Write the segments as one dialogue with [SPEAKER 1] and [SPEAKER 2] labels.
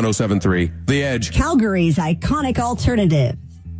[SPEAKER 1] 107.3 The Edge.
[SPEAKER 2] Calgary's iconic alternative.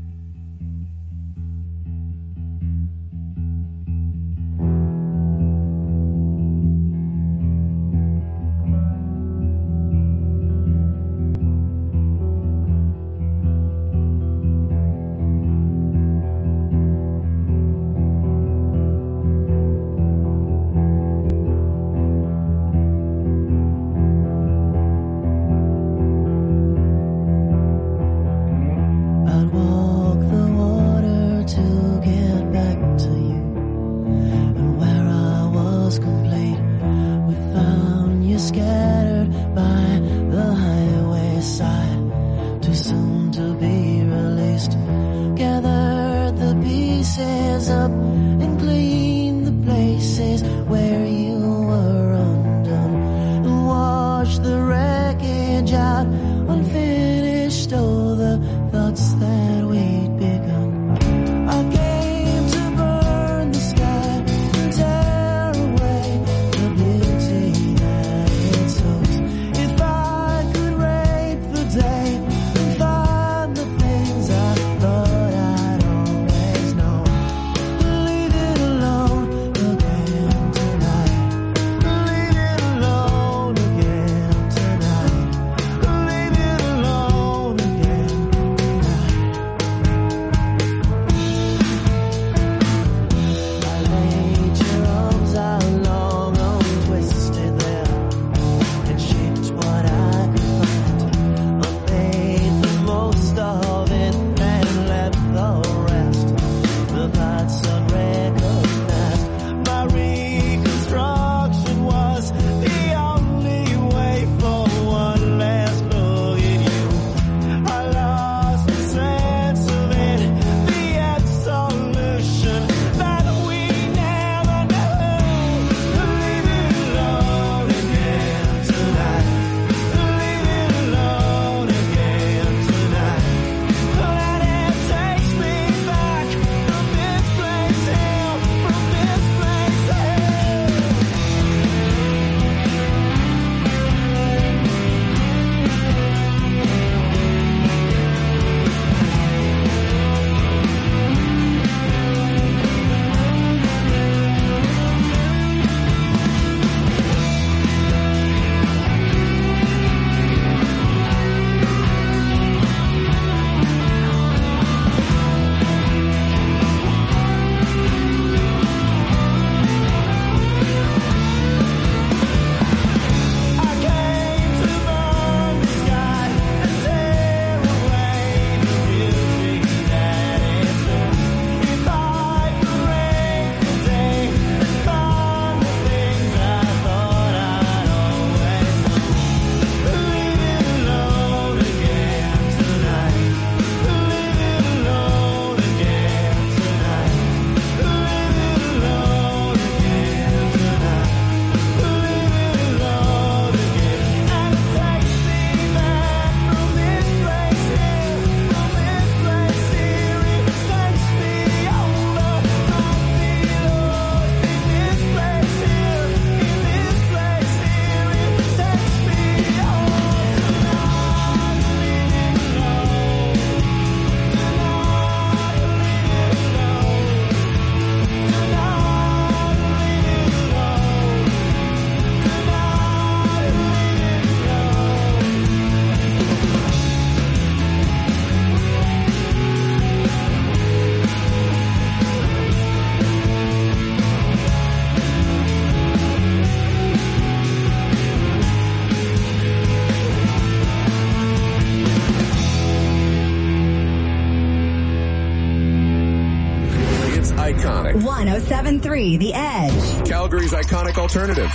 [SPEAKER 1] iconic.
[SPEAKER 2] 107.3 The Edge.
[SPEAKER 1] Calgary's iconic alternative.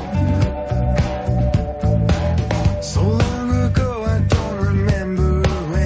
[SPEAKER 3] So long ago, I don't remember when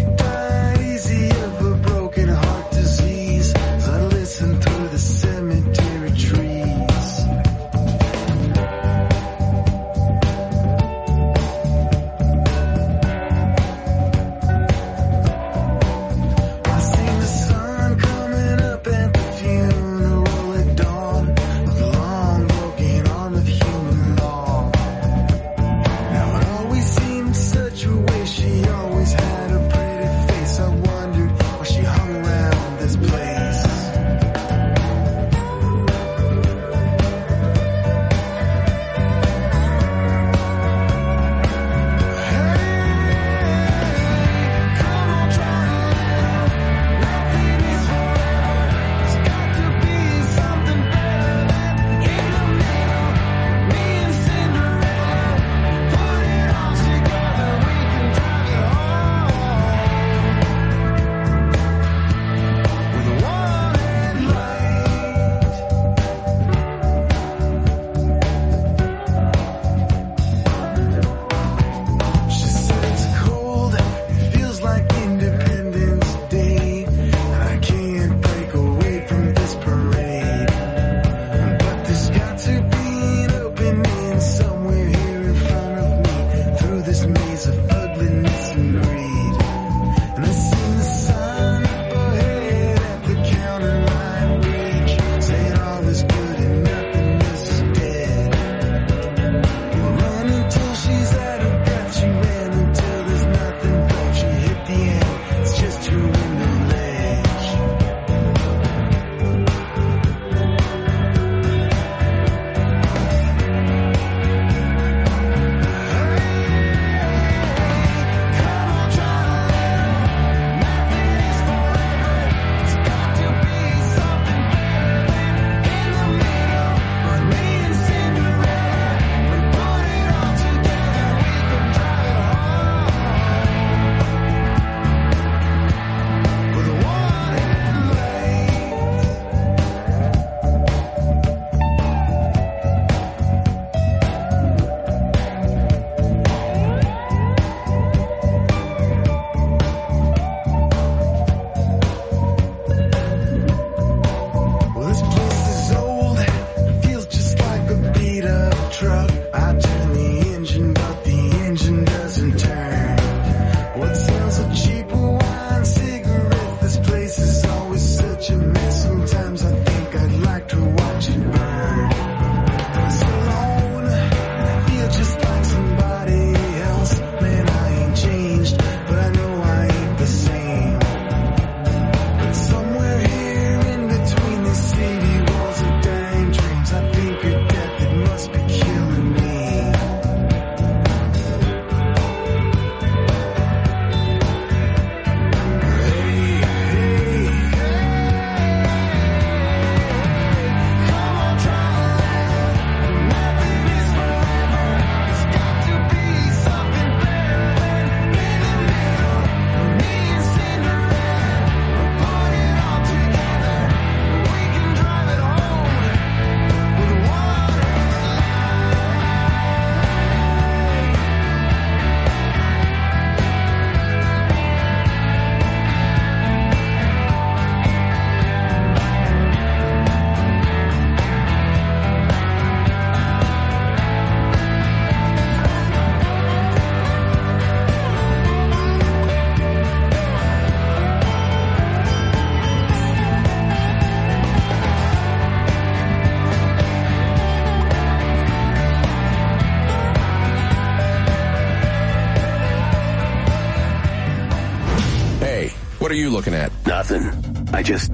[SPEAKER 1] What are you looking at?
[SPEAKER 3] Nothing. I just,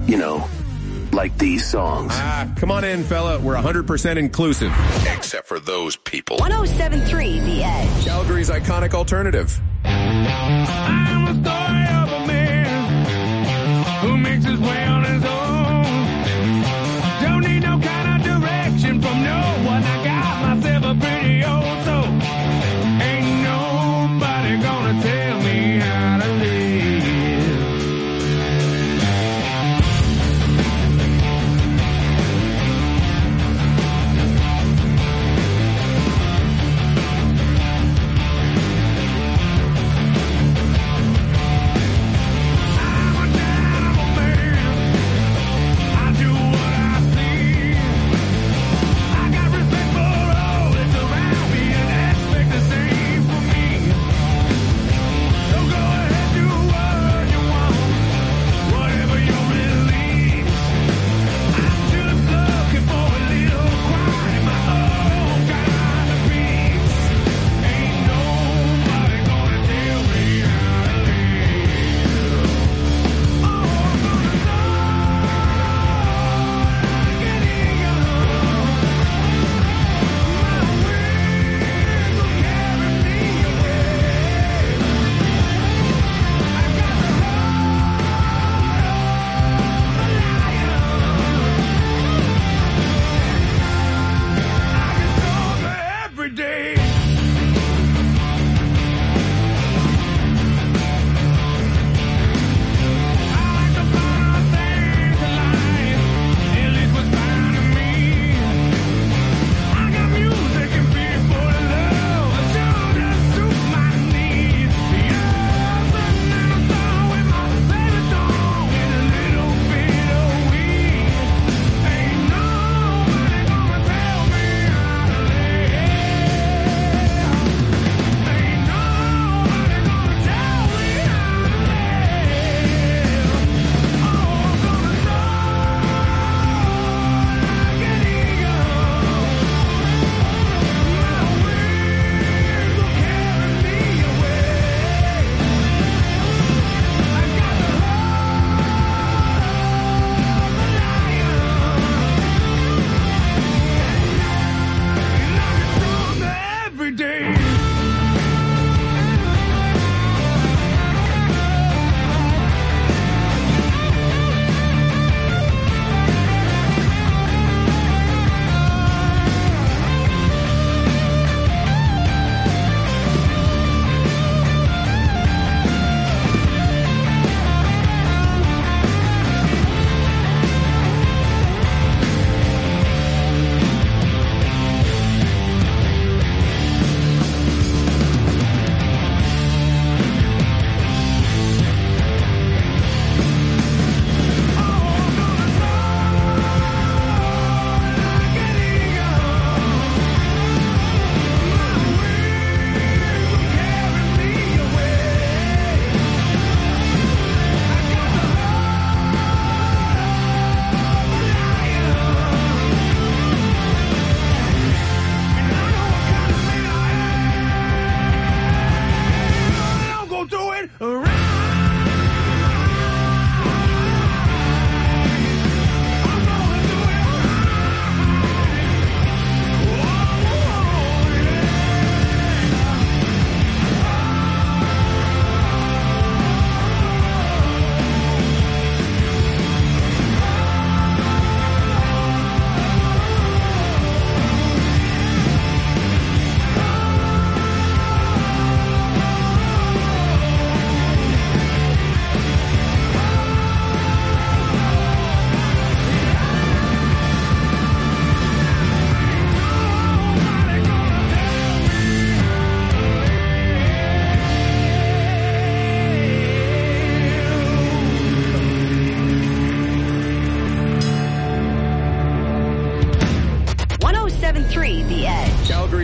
[SPEAKER 3] like these songs.
[SPEAKER 1] Come on in, fella. We're 100% inclusive. Except for those people.
[SPEAKER 2] 107.3 The Edge.
[SPEAKER 1] Calgary's iconic alternative.
[SPEAKER 4] I'm a story of a man who makes his way on his own. Don't need no kind of direction from no one. I got myself a pretty old soul. Ain't nobody gonna tell me how to live.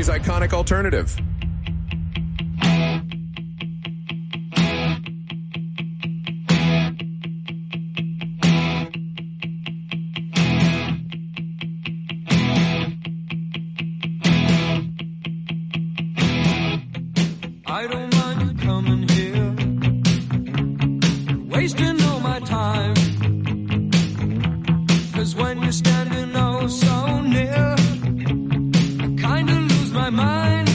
[SPEAKER 1] Calgary's iconic alternative.
[SPEAKER 5] I don't mind you coming here, wasting all my time. 'Cause when you're standing oh so near, I kinda lose my mind.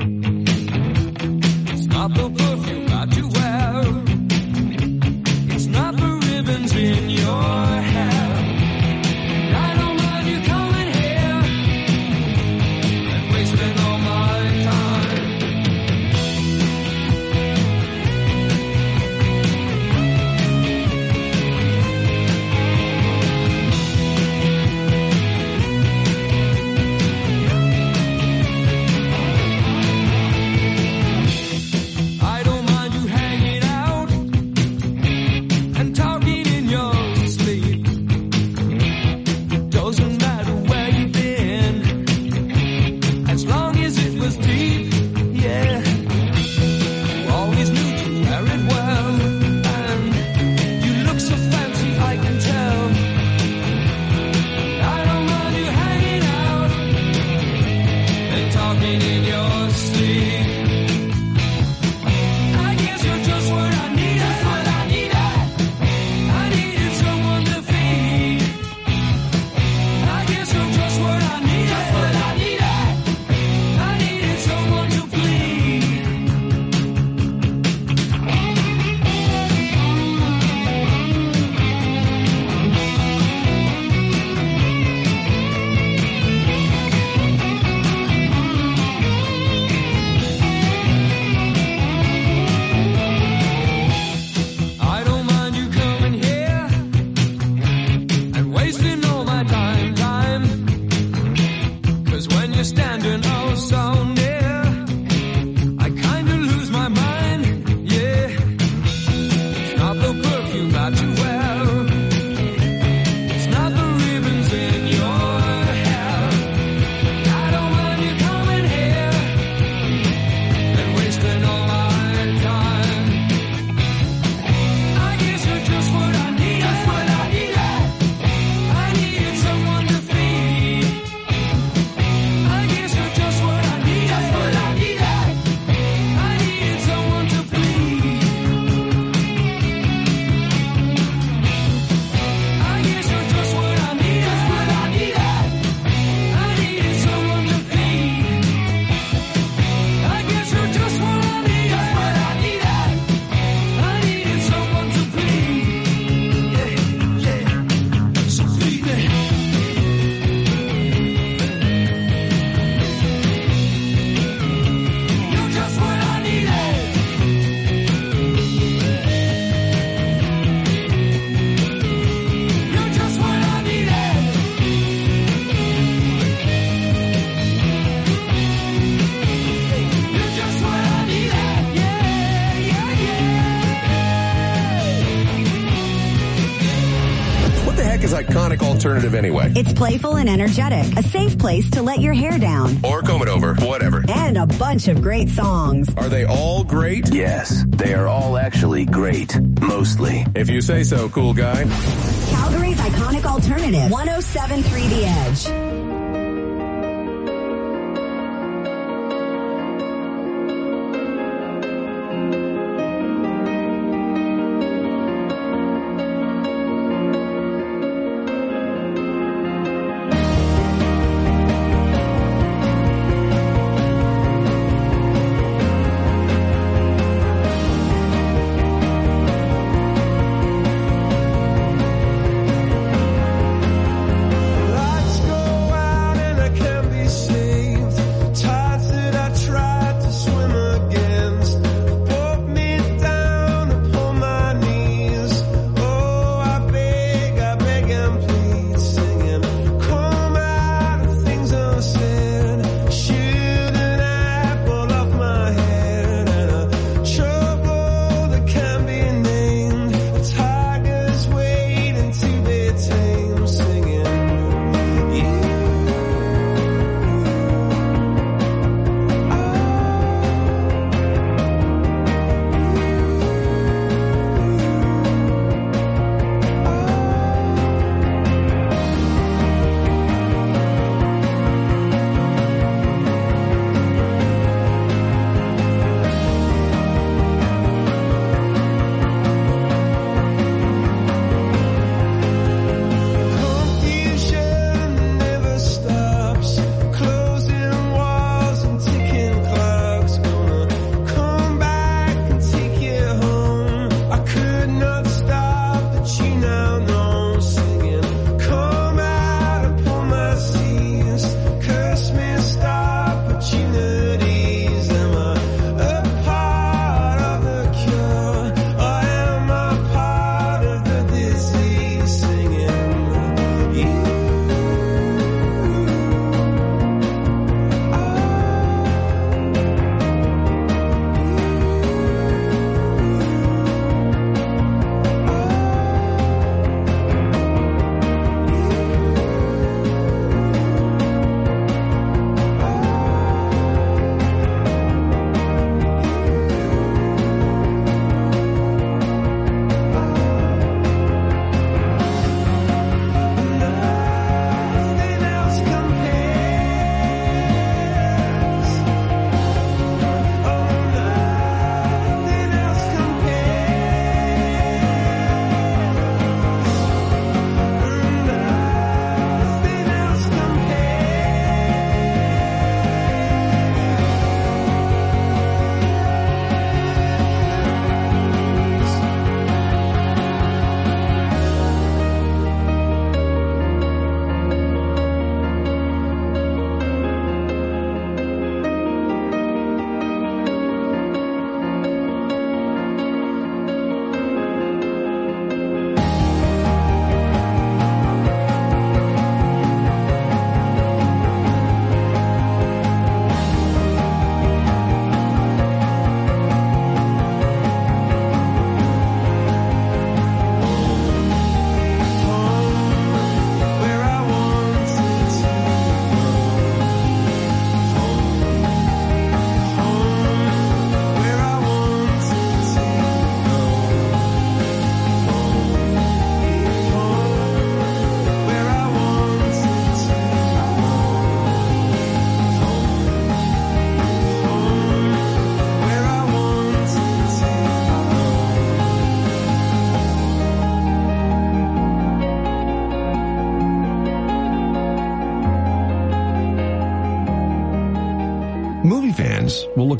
[SPEAKER 5] It's not the perfume that you wear, it's not the ribbons in your hair. I don't mind you coming here and wasting all my time. I don't mind you hanging out and talking in your sleep. It doesn't matter where you've been, as long as it was deep, yeah. You always knew to wear it well, and you look so fancy, I can tell. I don't mind you hanging out and talking in your sleep. I guess you're just what I need. That's what I needed. I needed someone to feed. I guess you're just what I need. That's what I needed. I needed someone to please. I don't mind you coming here and wasting all my time. 'Cause when you're standing oh so near, I kinda lose my mind, yeah. It's not the perfume that you wear, it's not the ribbons in your hair. I don't mind you coming here and wasting all my time. I guess you're just what I need. That's what I needed. I needed someone to feed. I guess you're just what I need. That's what I needed. I needed someone to please. I guess you're just what I need. That's what I needed. I needed someone to feed. I guess you're just what I need. That's what I needed. I needed someone to please. Yeah, yeah. So feed me. You're just what I needed. You're just what I needed. You're just what I needed. Yeah, yeah, yeah.
[SPEAKER 1] What the heck is iconic alternative anyway?
[SPEAKER 2] It's playful and energetic. A safe place to let your hair down.
[SPEAKER 1] Or comb it over, whatever.
[SPEAKER 2] And a bunch of great songs.
[SPEAKER 1] Are they all great?
[SPEAKER 3] Yes, they are all actually great. Mostly.
[SPEAKER 1] If you say so, cool guy.
[SPEAKER 2] Calgary's iconic alternative. 107.3 The Edge.
[SPEAKER 5] Let's go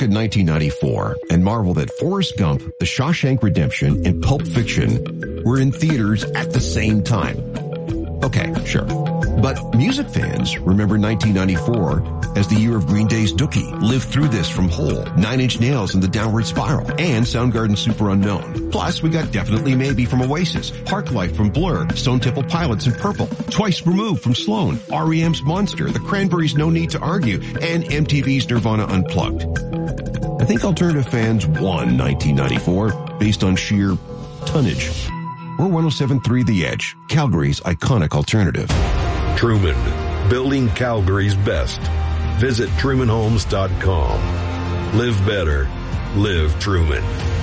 [SPEAKER 1] at 1994 and marvel that Forrest Gump, The Shawshank Redemption, and Pulp Fiction were in theaters at the same time. Okay, sure. But music fans remember 1994 as the year of Green Day's Dookie, Live Through This from Hole, 9 Inch Nails and the Downward Spiral, and Soundgarden's Super Unknown. Plus, we got Definitely Maybe from Oasis, Parklife from Blur, Stone Temple Pilots and Purple, Twice Removed from Sloan, REM's Monster, The Cranberries' No Need to Argue, and MTV's Nirvana Unplugged. I think alternative fans won 1994 based on sheer tonnage. We're 107.3 The Edge, Calgary's iconic alternative.
[SPEAKER 6] Truman, building Calgary's best. Visit TrumanHomes.com. Live better. Live Truman.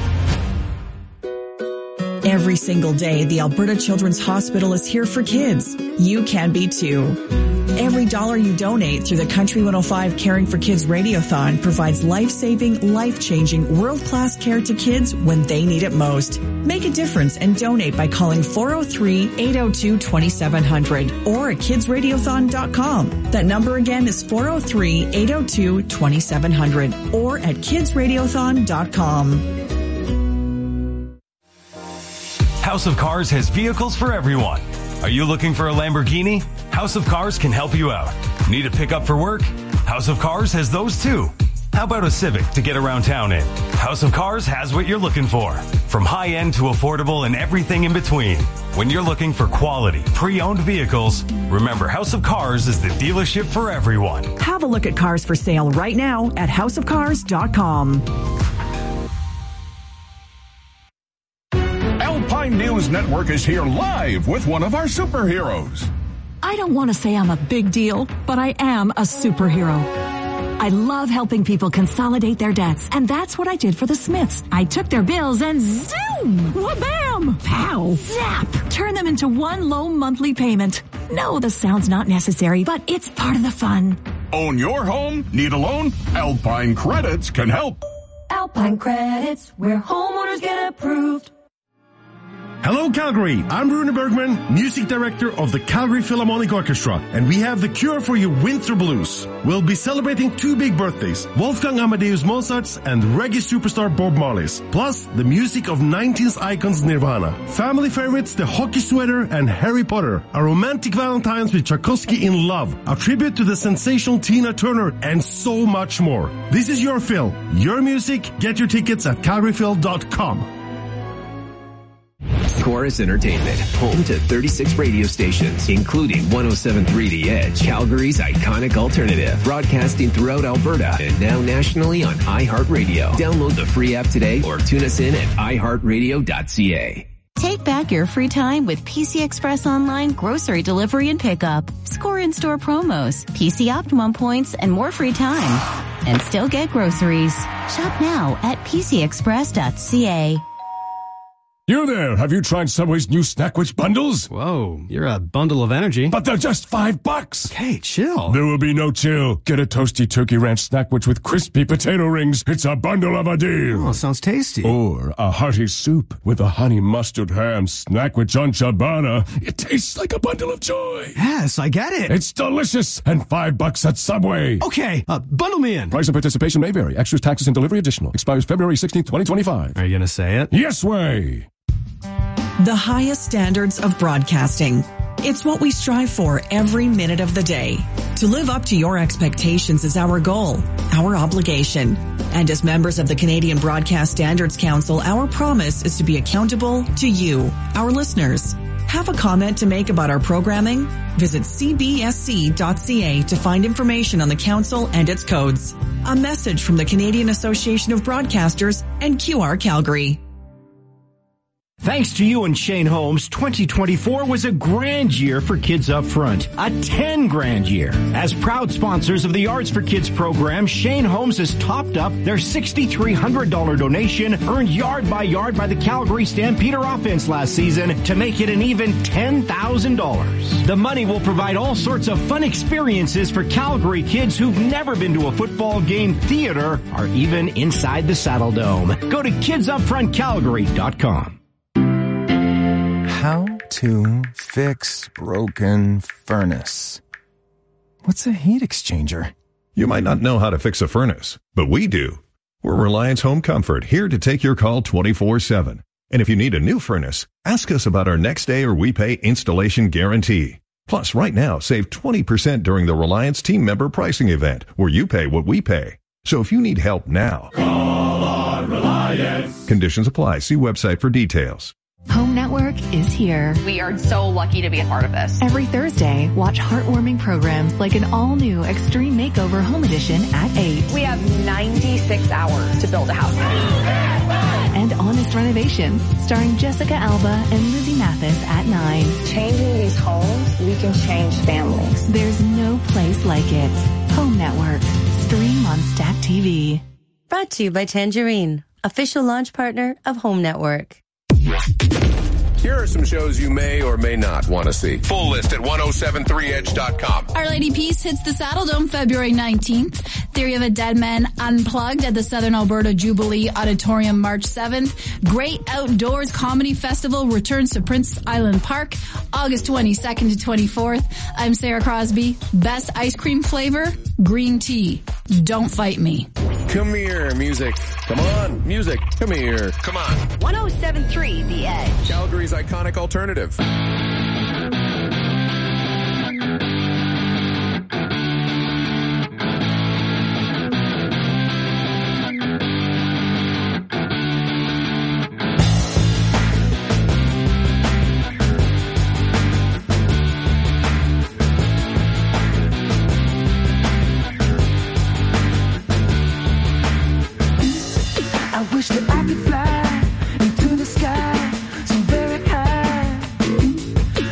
[SPEAKER 7] Every single day, the Alberta Children's Hospital is here for kids. You can be too. Every dollar you donate through the Country 105 Caring for Kids Radiothon provides life-saving, life-changing, world-class care to kids when they need it most. Make a difference and donate by calling 403-802-2700 or at kidsradiothon.com. That number again is 403-802-2700 or at kidsradiothon.com.
[SPEAKER 8] House of Cars has vehicles for everyone. Are you looking for a Lamborghini? House of Cars can help you out. Need a pickup for work? House of Cars has those too. How about a Civic to get around town in? House of Cars has what you're looking for. From high-end to affordable and everything in between. When you're looking for quality, pre-owned vehicles, remember House of Cars is the dealership for everyone.
[SPEAKER 7] Have a look at cars for sale right now at houseofcars.com.
[SPEAKER 9] Alpine News Network is here live with one of our superheroes.
[SPEAKER 10] I don't want to say I'm a big deal, but I am a superhero. I love helping people consolidate their debts, and that's what I did for the Smiths. I took their bills and zoom, wha-bam, pow, zap, turn them into one low monthly payment. No, the sound's not necessary, but it's part of the fun.
[SPEAKER 9] Own your home? Need a loan? Alpine Credits can help.
[SPEAKER 11] Alpine Credits, where homeowners get approved.
[SPEAKER 12] Hello, Calgary. I'm Rune Bergman, music director of the Calgary Philharmonic Orchestra, and we have the cure for your winter blues. We'll be celebrating 2 big birthdays, Wolfgang Amadeus Mozart's and reggae superstar Bob Marley's, plus the music of 90s icons Nirvana. Family favorites The Hockey Sweater and Harry Potter, a romantic Valentine's with Tchaikovsky in Love, a tribute to the sensational Tina Turner, and so much more. This is your Phil, your music. Get your tickets at calgaryphil.com.
[SPEAKER 13] Chorus Entertainment, home to 36 radio stations, including 107.3 The Edge, Calgary's iconic alternative, broadcasting throughout Alberta and now nationally on iHeartRadio. Download the free app today or tune us in at iHeartRadio.ca.
[SPEAKER 14] Take back your free time with PC Express Online grocery delivery and pickup. Score in-store promos, PC Optimum points, and more free time. And still get groceries. Shop now at PCExpress.ca.
[SPEAKER 15] You there, have you tried Subway's new Snackwich bundles?
[SPEAKER 16] Whoa, you're a bundle of energy.
[SPEAKER 15] But they're just $5.
[SPEAKER 16] Okay, chill.
[SPEAKER 15] There will be no chill. Get a toasty turkey ranch Snackwich with crispy potato rings. It's a bundle of a deal.
[SPEAKER 16] Oh, sounds tasty.
[SPEAKER 15] Or a hearty soup with a honey mustard ham Snackwich on ciabatta. It tastes like a bundle of joy.
[SPEAKER 16] Yes, I get it.
[SPEAKER 15] It's delicious and $5 at Subway.
[SPEAKER 16] Okay, bundle me in.
[SPEAKER 15] Price and participation may vary. Extras, taxes, and delivery additional. Expires February 16th, 2025.
[SPEAKER 16] Are you going to say it?
[SPEAKER 15] Yes way.
[SPEAKER 7] The highest standards of broadcasting. It's what we strive for every minute of the day. To live up to your expectations is our goal, our obligation. And as members of the Canadian Broadcast Standards Council, our promise is to be accountable to you, our listeners. Have a comment to make about our programming? Visit cbsc.ca to find information on the council and its codes. A message from the Canadian Association of Broadcasters and QR Calgary.
[SPEAKER 17] Thanks to you and Shane Holmes, 2024 was a grand year for Kids Up Front. A 10-grand year. As proud sponsors of the Arts for Kids program, Shane Holmes has topped up their $6,300 donation earned yard by the Calgary Stampeder offense last season to make it an even $10,000. The money will provide all sorts of fun experiences for Calgary kids who've never been to a football game, theater, or even inside the Saddle Dome. Go to kidsupfrontcalgary.com.
[SPEAKER 18] How to fix broken furnace. What's a heat exchanger?
[SPEAKER 19] You might not know how to fix a furnace, but we do. We're Reliance Home Comfort, here to take your call 24/7. And if you need a new furnace, ask us about our next day or we pay installation guarantee. Plus, right now, save 20% during the Reliance team member pricing event, where you pay what we pay. So if you need help now,
[SPEAKER 4] Call on Reliance.
[SPEAKER 19] Conditions apply. See website for details.
[SPEAKER 20] Home Network is here.
[SPEAKER 21] We are so lucky to be a part of this.
[SPEAKER 20] Every Thursday, watch heartwarming programs like an all-new Extreme Makeover Home Edition at 8.
[SPEAKER 21] We have 96 hours to build a house.
[SPEAKER 20] And Honest Renovations, starring Jessica Alba and Lizzie Mathis at 9.
[SPEAKER 21] Changing these homes, we can change families.
[SPEAKER 20] There's no place like it. Home Network. Stream on Stack TV.
[SPEAKER 22] Brought to you by Tangerine, official launch partner of Home Network.
[SPEAKER 23] Here are some shows you may or may not want to see. Full list at 1073edge.com.
[SPEAKER 24] Our Lady Peace hits the Saddle Dome February 19th. Theory of a Dead Man Unplugged at the Southern Alberta Jubilee Auditorium March 7th. Great Outdoors Comedy Festival returns to Prince Island Park August 22nd to 24th. I'm Sarah Crosby. Best ice cream flavor? Green tea. Don't fight me.
[SPEAKER 23] Come here, music. Come on, music. Come here. Come on.
[SPEAKER 2] 1073 The Edge.
[SPEAKER 23] Calgary's iconic alternative.
[SPEAKER 5] I wish that I could fly into the sky so very high.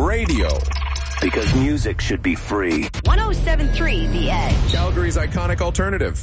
[SPEAKER 23] radio.
[SPEAKER 13] Because music should be free.
[SPEAKER 2] 107.3 The Edge.
[SPEAKER 23] Calgary's iconic alternative.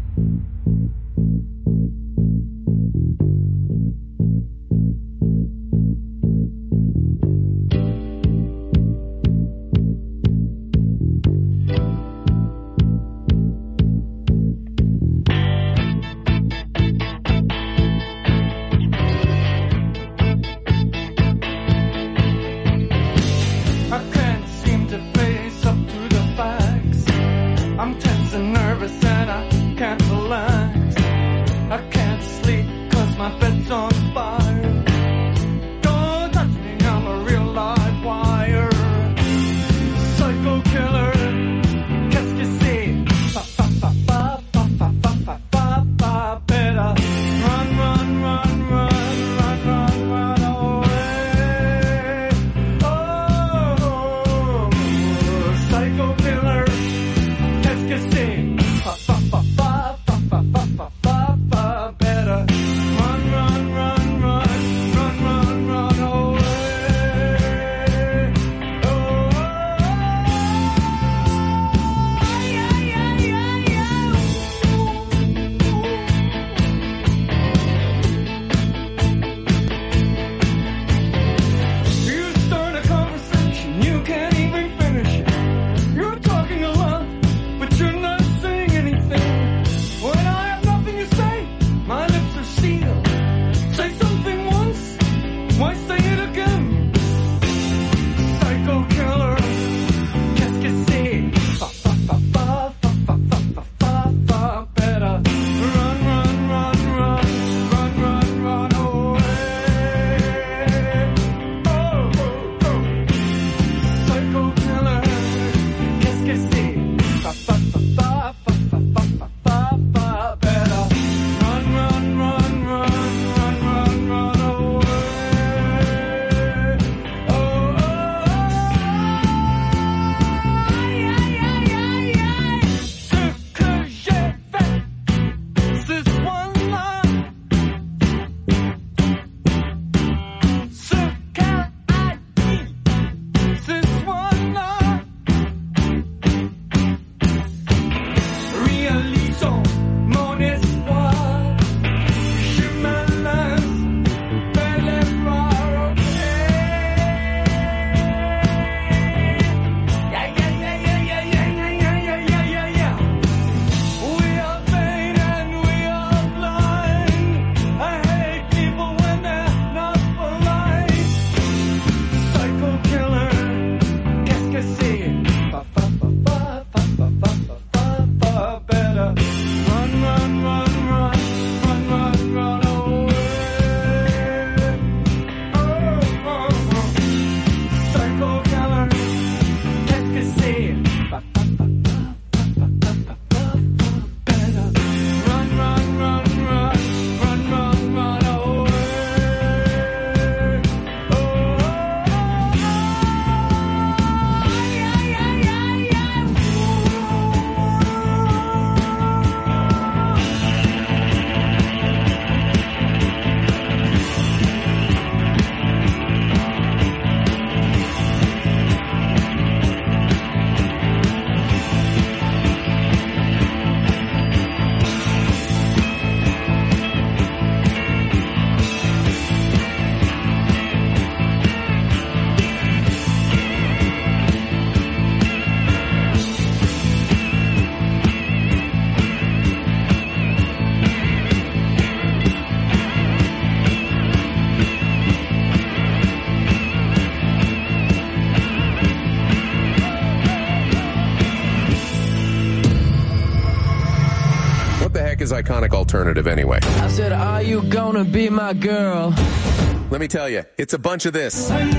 [SPEAKER 23] Is iconic alternative anyway?
[SPEAKER 5] I said, are you gonna be my girl?
[SPEAKER 23] Let me tell you, it's a bunch of this.
[SPEAKER 5] And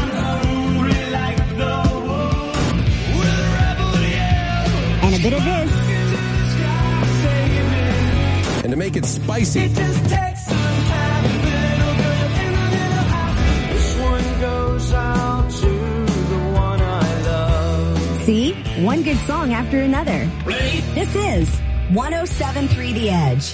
[SPEAKER 2] a bit of this.
[SPEAKER 23] And to make it spicy,
[SPEAKER 5] it just takes some time. This one goes out to the one I love.
[SPEAKER 2] See? One good song after another. This is 107.3 The Edge.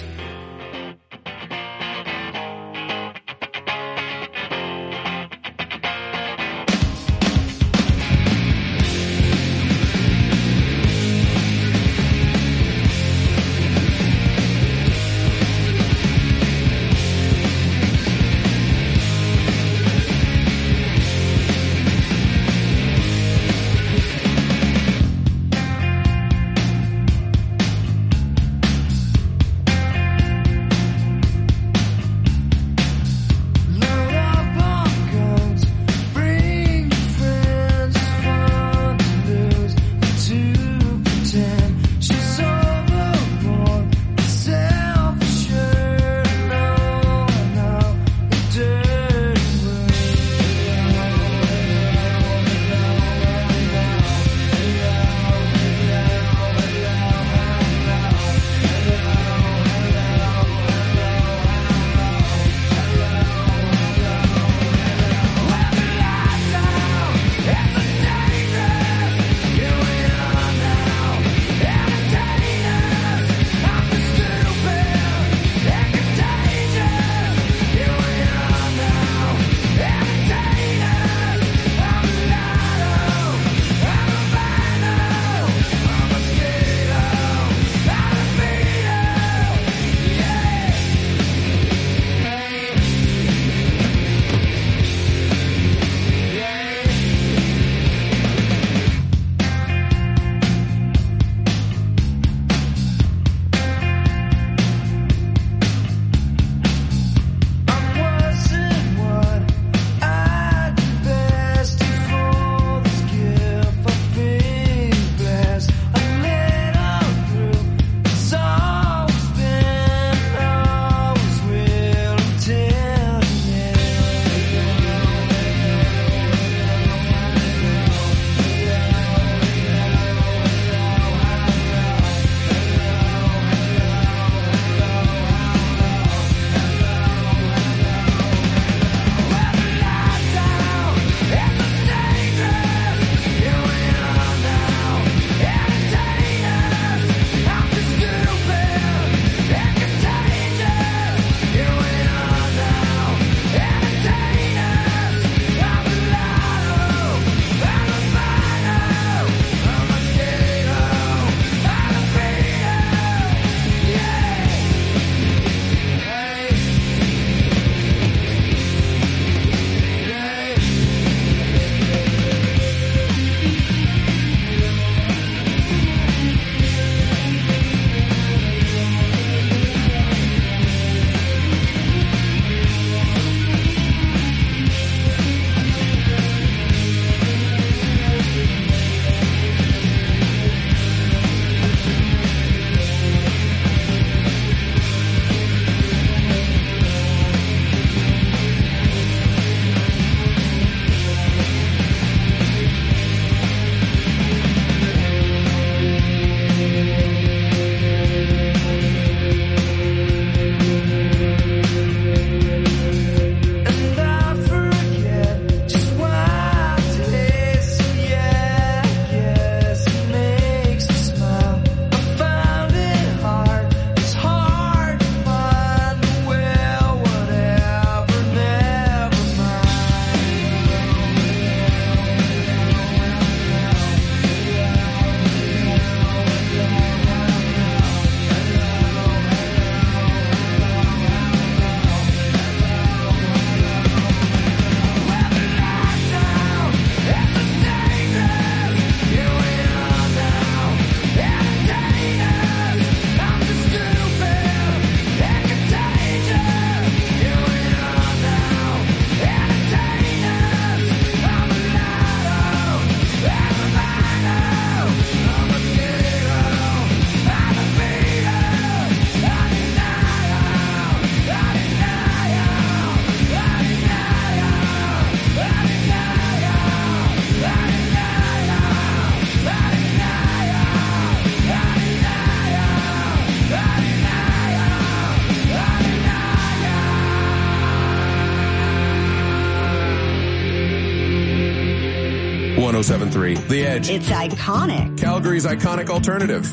[SPEAKER 23] 107.3 The Edge.
[SPEAKER 2] It's iconic.
[SPEAKER 23] Calgary's iconic alternative.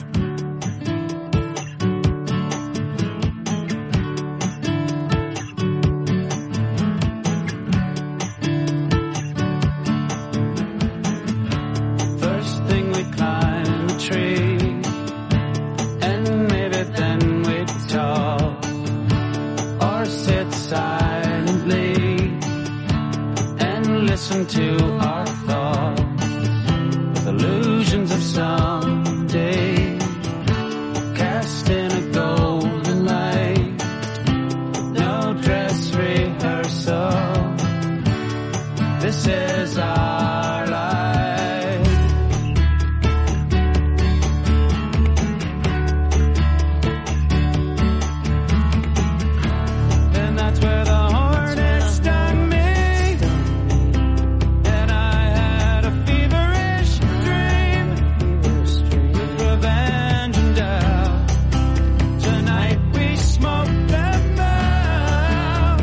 [SPEAKER 5] First thing we climb a tree, and maybe then we talk, or sit silently and listen to our thoughts, with illusions of someday, cast in a golden light, no dress rehearsal, this is our life. And that's where the hornet stung me, and I had a feverish dream with revenge and doubt. Tonight we smoked them out.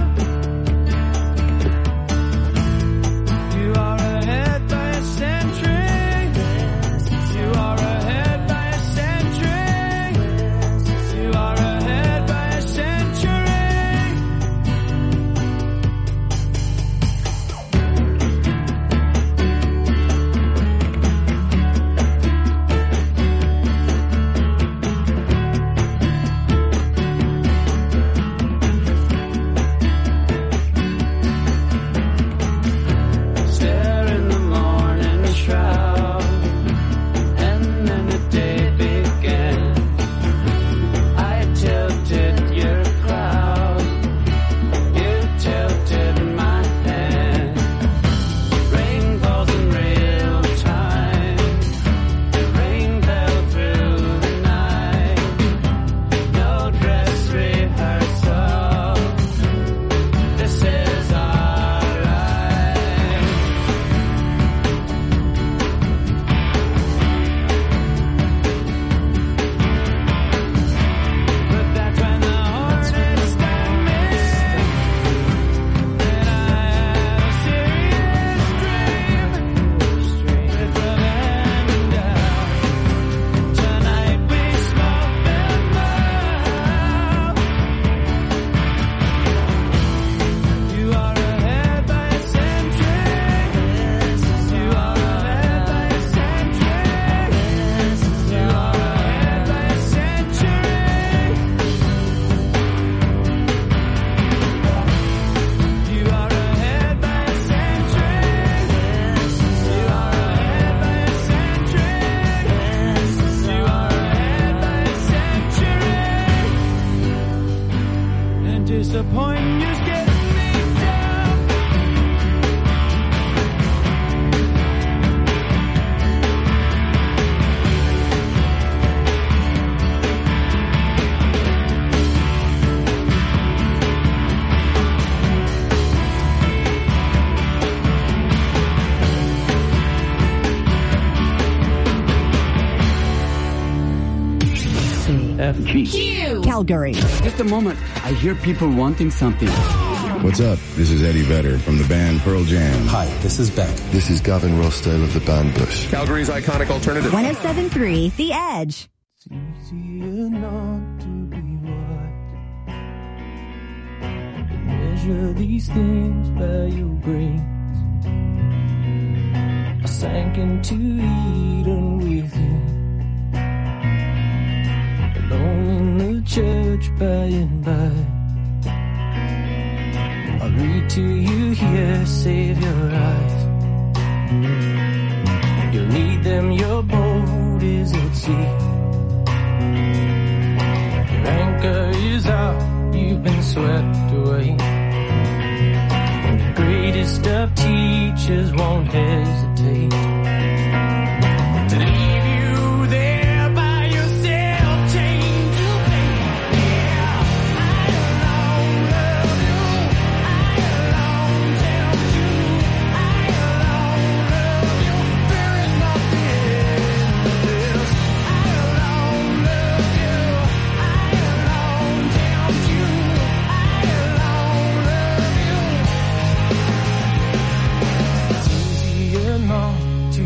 [SPEAKER 5] You are ahead by a century. You are ahead by a century. You are ahead by a century. Stare in the morning shroud, and then the day began. I tilted your crowd, you tilted my hand. Rain falls in real time, the rain fell through the night. No dress rehearsal, this is our life. But that's when the hornet stung me, and I had a serious dream with revenge and doubt. Tonight we smoked them out. You are ahead by a century. You are ahead by a century. You are ahead by a century. You are ahead by a century. You are ahead by a century. You are ahead by a century. And disappointing you's getting me down.
[SPEAKER 2] Q. Calgary.
[SPEAKER 1] Just a moment. I hear people wanting something.
[SPEAKER 3] What's up? This is Eddie Vedder from the band Pearl Jam.
[SPEAKER 6] Hi, this is Beck.
[SPEAKER 3] This is Gavin Rossdale of the band Bush.
[SPEAKER 23] Calgary's iconic alternative.
[SPEAKER 2] 107.3 The Edge.
[SPEAKER 5] Easier not to be right. Measure these things by your grace. I sank into Eden with you, alone in the church by and by. I'll read to you here, save your eyes. You'll need them, your boat is at sea. Your anchor is out, you've been swept away. And the greatest of teachers won't hesitate to leave you there by yourself, chained to pain. Yeah, I alone love you. I alone tell you. I alone love you. There is nothing else. I alone love you. I alone tell you. I alone love you. It's easier not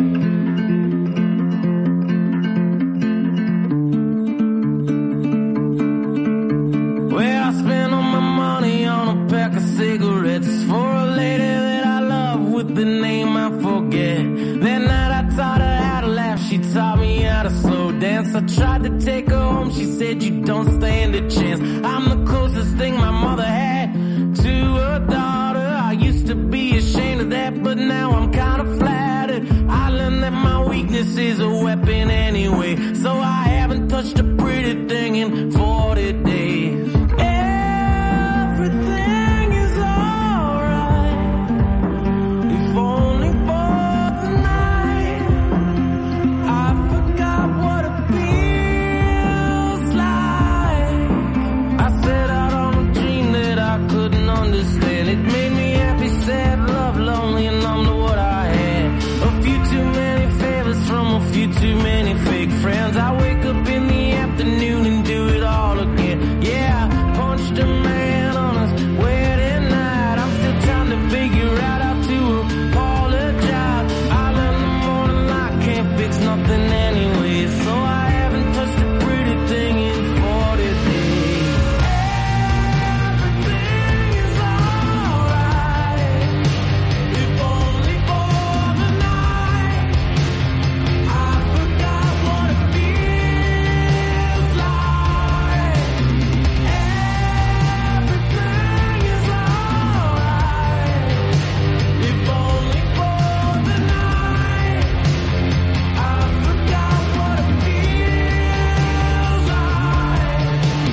[SPEAKER 5] Well, I spent all my money on a pack of cigarettes for a lady that I love with the name I forget. That night I taught her how to laugh, she taught me how to slow dance. I tried to take her home, she said you don't stand a chance. I'm the closest thing my mother had to a daughter. I used to be ashamed of that, but now I'm kind of flattered. I learned that my weakness is a weapon anyway, so I haven't touched a pretty thing in 40 days. Everything is alright, if only for the night. I forgot what it feels like. I set out on a dream that I couldn't understand. It made me happy, sad, love, lonely, and numb to what I had. A few too many favors from a few too many fake friends. I wake up in the afternoon and do it all again. Yeah, I punched a man on his wedding night. I'm still trying to figure out how to apologize. I learned the morning I can't fix nothing anyway, so I haven't touched a pretty thing in 40 days. Everything is alright, if only for the night. I forgot what it feels like. Everything is alright, if only for the night. I forgot what it feels like.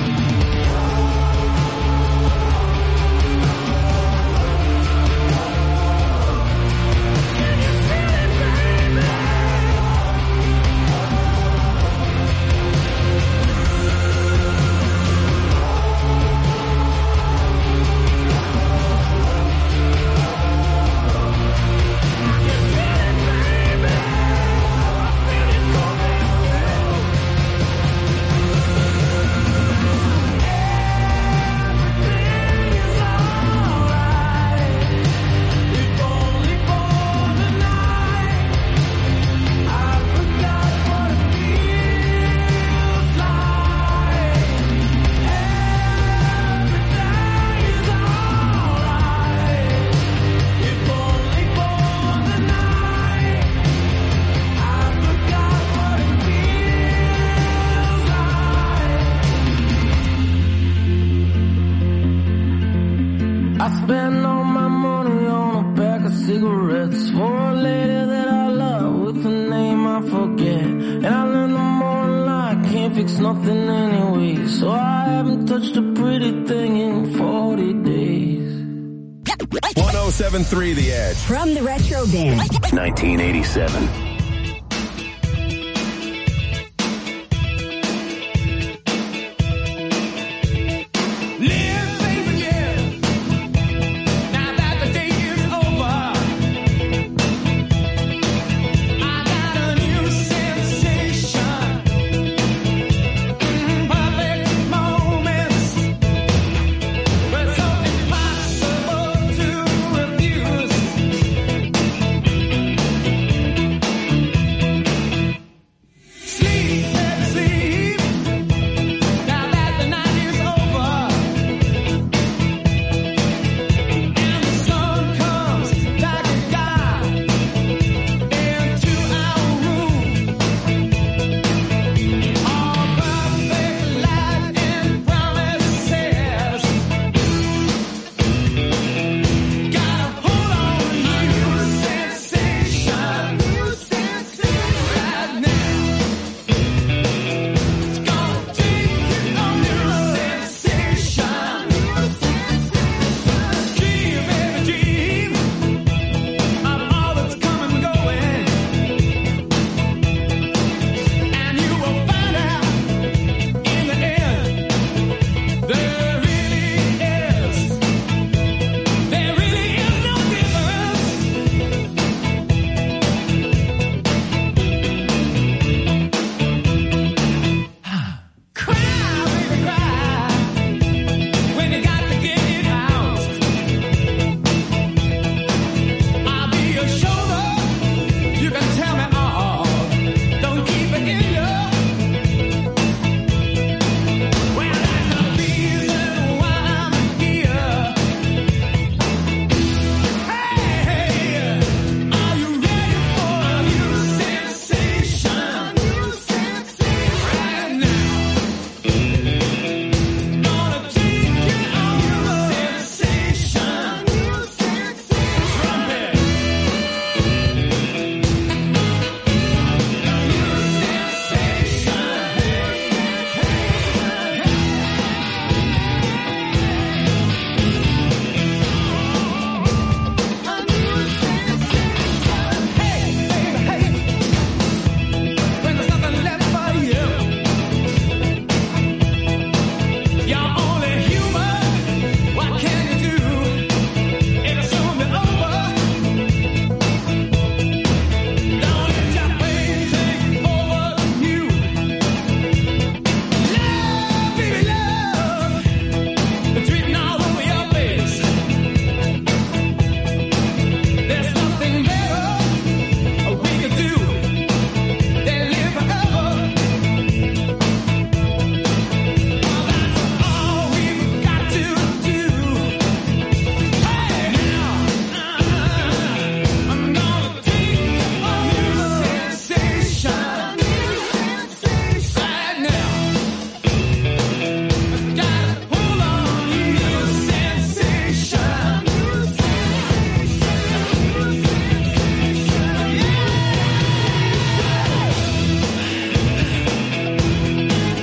[SPEAKER 5] I spent all my money on a pack of cigarettes for a lady that I love with a name I forget. And I learned the morning I can't fix nothing anyway, so I haven't touched a pretty thing in 40 days.
[SPEAKER 23] 107.3 The Edge.
[SPEAKER 2] From the Retro Bin.
[SPEAKER 23] 1987.